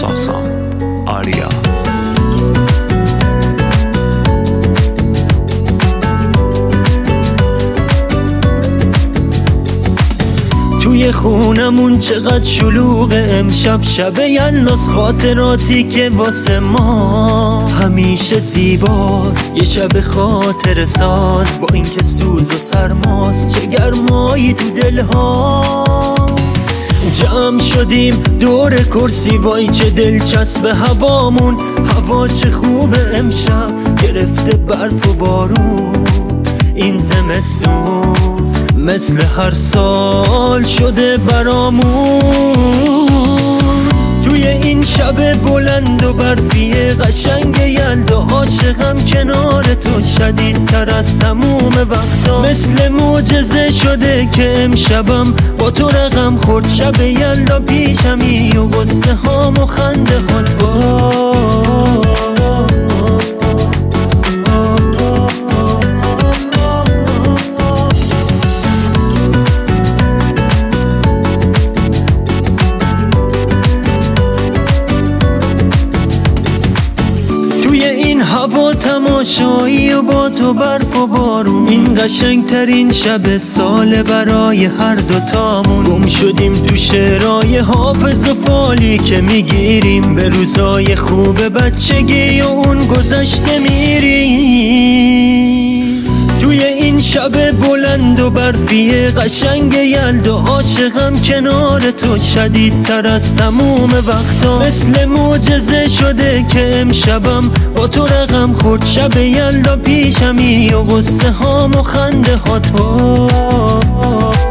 ساسان آریا. توی خونمون چقدر شلوغه امشب، شب یلداز، خاطراتی که واسه ما همیشه زیباست. یه شب خاطر ساز با اینکه سوز و سرماست، چه گرمایی تو دلها. جمع شدیم دور کرسی، وای چه دلچسب هوامون، هوا چه خوبه امشب، گرفته برف و بارون. این زمستون مثل هر سال شده برامون. توی این شب بلند و برفی قشنگ یلدا، عاشقم کنار تو شدیدتر از تموم وقتا. مثل معجزه شده که امشبم با تو رقم خورد. شب یلدا پیشمی و قصه هام و خنده هات با. هوا تماشایی و با تو برف و بارون، این قشنگ ترین شب سال برای هر دوتامون. گم شدیم تو شعرهای حافظ و فالی که میگیریم، به روزای خوب بچگی و اون گذشته میریم. توی این شب بلند و برفی قشنگ یلدا، عاشقم کنار تو شدیدتر از تموم وقتا. مثل معجزه شده که امشبم با تو رقم خورد. شب یلدا پیشمی و قصه هام و خنده هات.